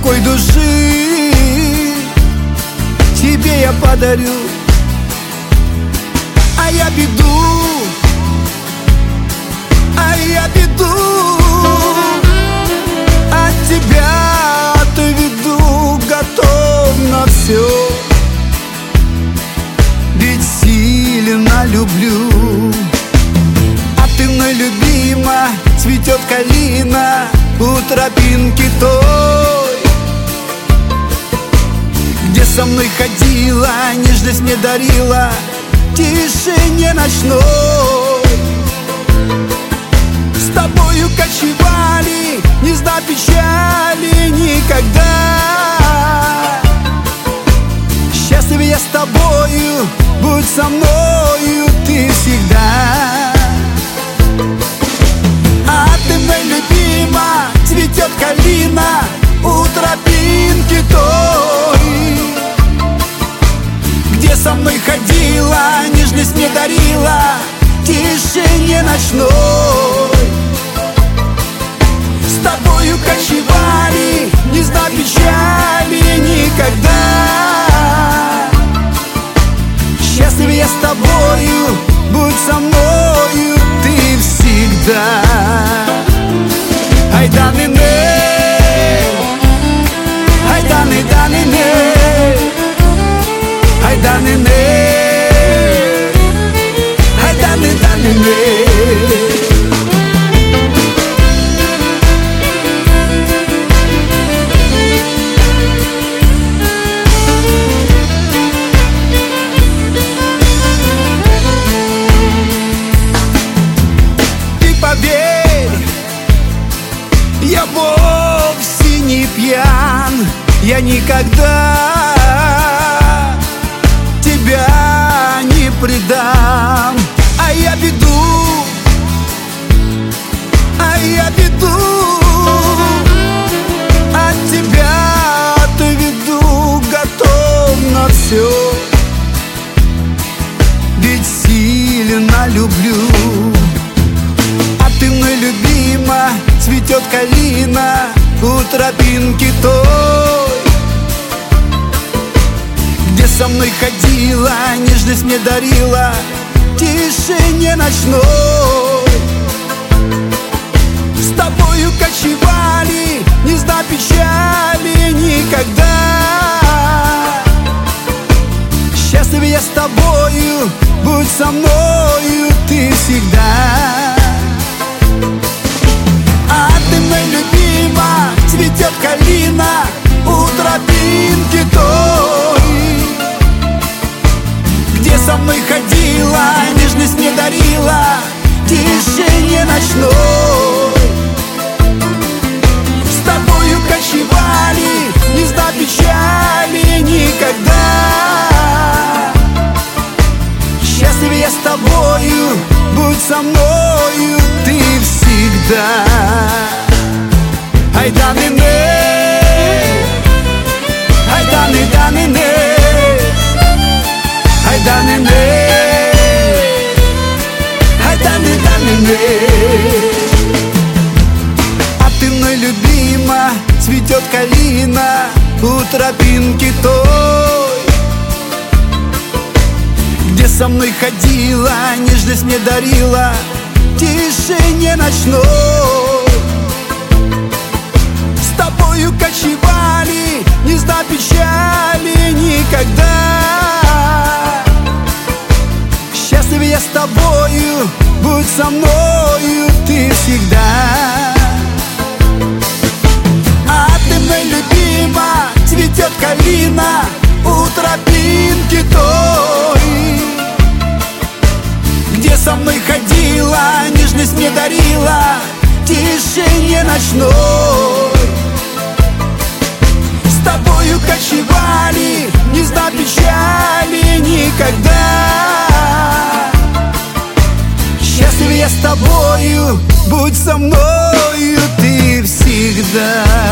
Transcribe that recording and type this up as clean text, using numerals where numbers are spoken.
покой души тебе я подарю. А я беду от тебя отведу, готов на все, ведь сильно люблю. А ты мной любима, цветет калина у тропинки той, где со мной ходила, нежность мне дарила в тишине ночной. С тобою кочевали, не зная печали никогда. Счастлив я с тобою, будь со мною ты всегда. А ты мной любима, цветет калина у тропинки той, где со мной ходила, нежность мне дарила в тишине ночной. С тобою кочевали, не зная печали никогда. Счастлив я с тобою, будь со мною ты всегда. Ай да не ай да не ай да не ай да не я вовсе не пьян, я никогда тебя не предам. А я беду от тебя отведу, готов на все, ведь сильно люблю. А ты мной любима, цветет калина у тропинки той, где со мной ходила, нежность мне дарила в тишине ночной. С тобою кочевали, не зная печали никогда. Счастлив я с тобою, будь со мною ты всегда. А ты мной любима, цветет калина у тропинки той, где со мной ходила, нежность мне дарила в тишине ночной. С тобою кочевали, не зная печали никогда. Счастлив я с тобою, будь со мною ты всегда. Ай да не ай да не ай да не ай да не А ты мной любима, цветет калина у тропинки той, где со мной ходила, нежность мне дарила в тишине ночной. С тобою кочевали, не зная печали никогда. Счастлив я с тобою, будь со мною ты всегда. А ты мной любима, цветет калина у тропинки той, где со мной ходила, нежность мне дарила в тишине ночной. С тобою кочевали, не зная печали никогда. Счастлив я с тобою, будь со мною ты всегда.